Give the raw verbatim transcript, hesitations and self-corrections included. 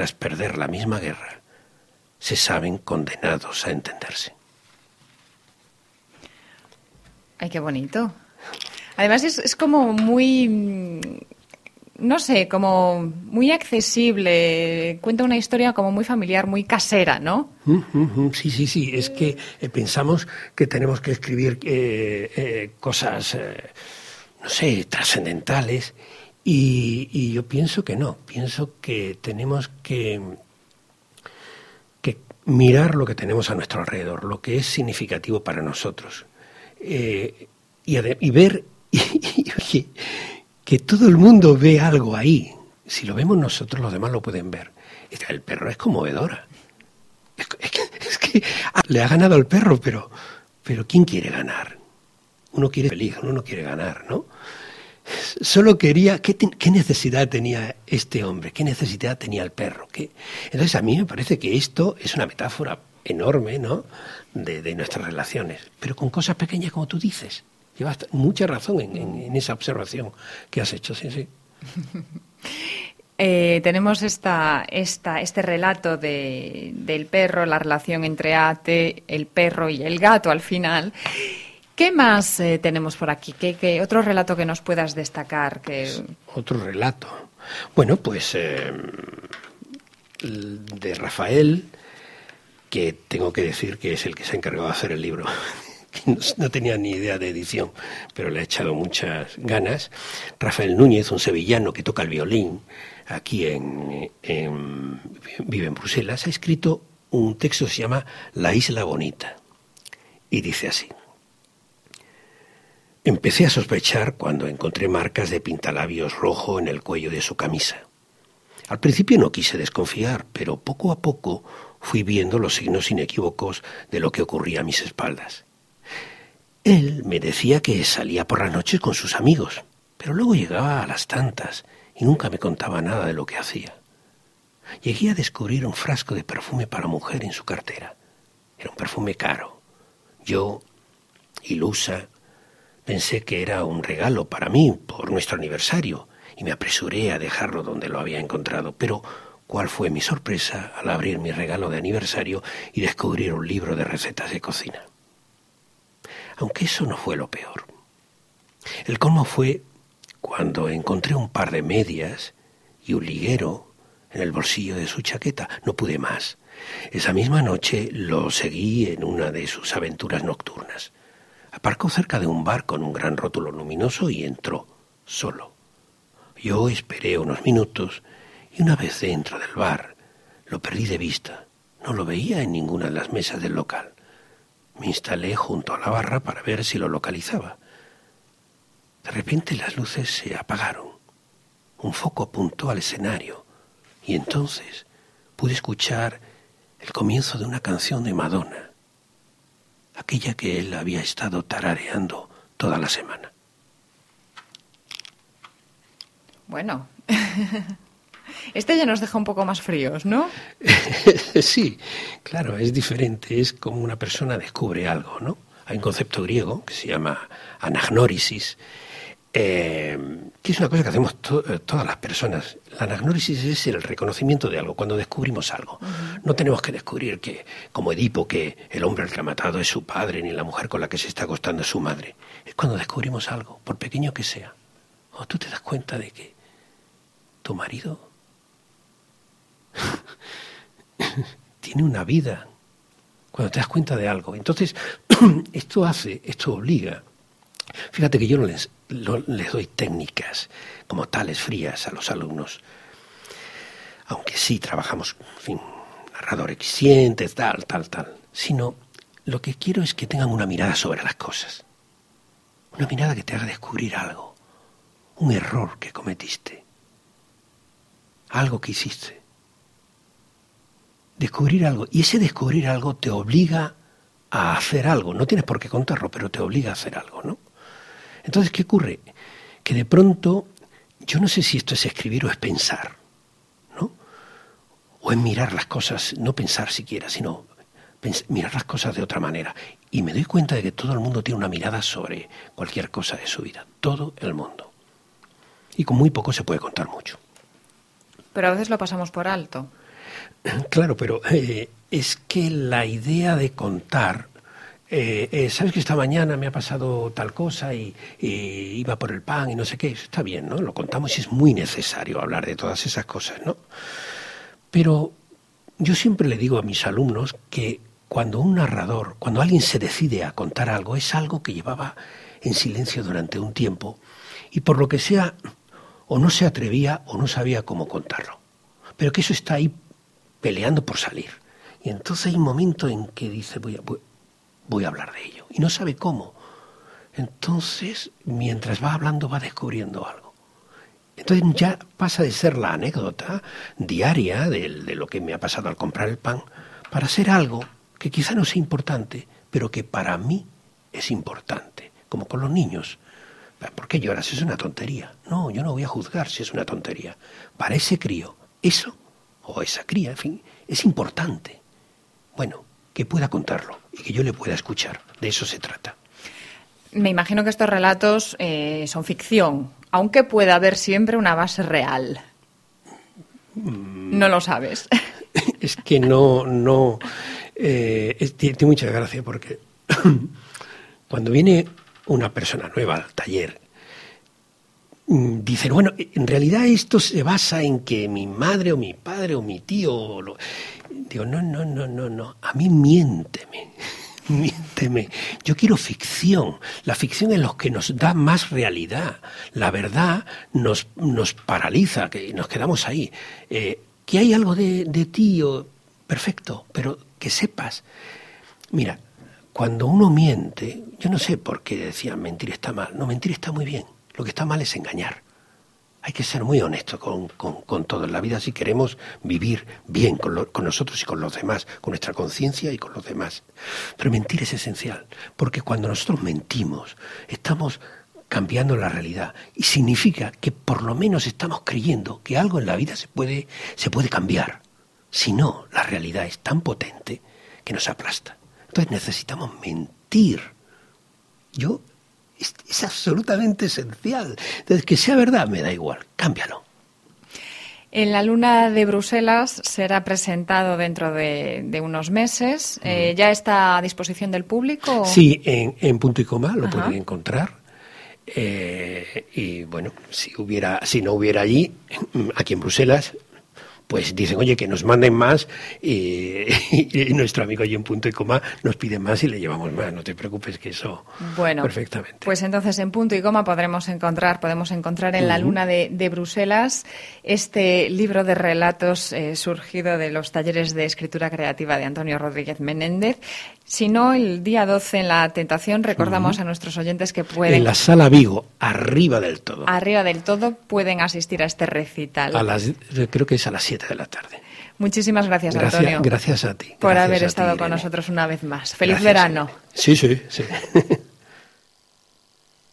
tras perder la misma guerra, se saben condenados a entenderse. Ay, qué bonito. Además es, es como muy, no sé, como muy accesible. Cuenta una historia como muy familiar, muy casera, ¿no? Mm, mm, mm, sí, sí, sí. Es que eh, pensamos que tenemos que escribir eh, eh, cosas, eh, no sé, trascendentales. Y, y yo pienso que no. Pienso que tenemos que, que mirar lo que tenemos a nuestro alrededor, lo que es significativo para nosotros. Eh, y, y ver y, y, oye, que todo el mundo ve algo ahí. Si lo vemos nosotros, los demás lo pueden ver. El perro es conmovedora. Es, es, que, es que le ha ganado al perro, pero, pero ¿quién quiere ganar? Uno quiere ser feliz, uno no quiere ganar, ¿no? Solo quería... ¿qué, te, ¿Qué necesidad tenía este hombre? ¿Qué necesidad tenía el perro? ¿Qué? Entonces a mí me parece que esto es una metáfora enorme, ¿no?, de, de nuestras relaciones, pero con cosas pequeñas, como tú dices. Llevas mucha razón en, en, en esa observación que has hecho, sí, sí. Eh, tenemos esta, esta, este relato de, del perro, la relación entre Ate, el perro y el gato al final. ¿Qué más eh, tenemos por aquí? ¿Qué, qué otro relato que nos puedas destacar? Que... Otro relato. Bueno, pues eh, de Rafael, que tengo que decir que es el que se ha encargado de hacer el libro. No, no tenía ni idea de edición, pero le ha echado muchas ganas. Rafael Núñez, un sevillano que toca el violín, aquí en, en, vive en Bruselas, ha escrito un texto que se llama La Isla Bonita, y dice así: empecé a sospechar cuando encontré marcas de pintalabios rojo en el cuello de su camisa. Al principio no quise desconfiar, pero poco a poco fui viendo los signos inequívocos de lo que ocurría a mis espaldas. Él me decía que salía por las noches con sus amigos, pero luego llegaba a las tantas y nunca me contaba nada de lo que hacía. Llegué a descubrir un frasco de perfume para mujer en su cartera. Era un perfume caro. Yo, ilusa, pensé que era un regalo para mí por nuestro aniversario y me apresuré a dejarlo donde lo había encontrado. Pero cuál fue mi sorpresa al abrir mi regalo de aniversario y descubrir un libro de recetas de cocina. Aunque eso no fue lo peor. El colmo fue cuando encontré un par de medias y un liguero en el bolsillo de su chaqueta. No pude más. Esa misma noche lo seguí en una de sus aventuras nocturnas. Aparcó cerca de un bar con un gran rótulo luminoso y entró, solo. Yo esperé unos minutos y una vez dentro del bar lo perdí de vista. No lo veía en ninguna de las mesas del local. Me instalé junto a la barra para ver si lo localizaba. De repente las luces se apagaron. Un foco apuntó al escenario y entonces pude escuchar el comienzo de una canción de Madonna, aquella que él había estado tarareando toda la semana. Bueno, este ya nos deja un poco más fríos, ¿no? Sí, claro, es diferente, es como una persona descubre algo, ¿no? Hay un concepto griego que se llama anagnórisis, eh, que es una cosa que hacemos to- todas las personas. La anagnórisis es el reconocimiento de algo, cuando descubrimos algo. Uh-huh. No tenemos que descubrir que, como Edipo, que el hombre al que ha matado es su padre, ni la mujer con la que se está acostando es su madre. Es cuando descubrimos algo, por pequeño que sea. O tú te das cuenta de que tu marido tiene una vida, cuando te das cuenta de algo. Entonces, esto hace, esto obliga. Fíjate que yo no les, no les doy técnicas como tales frías a los alumnos, aunque sí trabajamos, en fin, narrador eficiente, tal, tal, tal, sino lo que quiero es que tengan una mirada sobre las cosas, una mirada que te haga descubrir algo, un error que cometiste, algo que hiciste. Descubrir algo, y ese descubrir algo te obliga a hacer algo. No tienes por qué contarlo, pero te obliga a hacer algo, ¿no? Entonces, ¿qué ocurre? Que de pronto, yo no sé si esto es escribir o es pensar, ¿no? O es mirar las cosas, no pensar siquiera, sino pens- mirar las cosas de otra manera. Y me doy cuenta de que todo el mundo tiene una mirada sobre cualquier cosa de su vida. Todo el mundo. Y con muy poco se puede contar mucho. Pero a veces lo pasamos por alto. Claro, pero eh, es que la idea de contar, eh, eh, sabes que esta mañana me ha pasado tal cosa y, y iba por el pan y no sé qué, eso está bien, ¿no? Lo contamos y es muy necesario hablar de todas esas cosas, ¿no? Pero yo siempre le digo a mis alumnos que cuando un narrador, cuando alguien se decide a contar algo, es algo que llevaba en silencio durante un tiempo y por lo que sea, o no se atrevía o no sabía cómo contarlo. Pero que eso está ahí peleando por salir. Y entonces hay un momento en que dice, voy a, voy, voy a hablar de ello. Y no sabe cómo. Entonces, mientras va hablando, va descubriendo algo. Entonces ya pasa de ser la anécdota diaria de, de lo que me ha pasado al comprar el pan, para ser algo que quizá no sea importante, pero que para mí es importante, como con los niños. ¿Por qué lloras? Es una tontería. No, yo no voy a juzgar si es una tontería. Para ese crío, eso, o esa cría, en fin, es importante. Bueno, que pueda contarlo y que yo le pueda escuchar. De eso se trata. Me imagino que estos relatos eh, son ficción, aunque pueda haber siempre una base real. Mm. No lo sabes. Es que no, no... Eh, es, tiene, tiene mucha gracia porque cuando viene una persona nueva al taller, dicen, bueno, en realidad esto se basa en que mi madre o mi padre o mi tío... Lo... Digo, no, no, no, no, no, a mí miénteme, miénteme. Yo quiero ficción. La ficción es lo que nos da más realidad. La verdad nos, nos paraliza, que nos quedamos ahí. Eh, que hay algo de, de ti, o... perfecto, pero que sepas. Mira, cuando uno miente, yo no sé por qué decían mentir está mal. No, mentir está muy bien. Lo que está mal es engañar. Hay que ser muy honesto con, con, con todo en la vida si queremos vivir bien con, lo, con nosotros y con los demás, con nuestra conciencia y con los demás. Pero mentir es esencial, porque cuando nosotros mentimos, estamos cambiando la realidad y significa que por lo menos estamos creyendo que algo en la vida se puede, se puede cambiar. Si no, la realidad es tan potente que nos aplasta. Entonces necesitamos mentir. Yo, es, es absolutamente esencial. Entonces, que sea verdad, me da igual, cámbialo. En la Luna de Bruselas será presentado dentro de, de unos meses. Mm. Eh, ¿Ya está a disposición del público? Sí, en, en punto y coma lo Ajá. pueden encontrar. Eh, y bueno, si hubiera, si no hubiera allí, aquí en Bruselas, pues dicen, oye, que nos manden más y, y nuestro amigo allí en punto y coma nos pide más y le llevamos más. No te preocupes, que eso bueno, perfectamente. Pues entonces en punto y coma podremos encontrar, podemos encontrar en uh-huh. la Luna de, de Bruselas este libro de relatos eh, surgido de los talleres de escritura creativa de Antonio Rodríguez Menéndez. Si no, el día doce en La Tentación, recordamos uh-huh. a nuestros oyentes que pueden... En la Sala Vigo, arriba del todo. Arriba del todo, pueden asistir a este recital. A las, creo que es a las siete de la tarde. Muchísimas gracias, gracias Antonio. Gracias a ti. Por gracias haber estado ti, con Irene. nosotros una vez más. Feliz gracias, verano. Sí, sí, sí.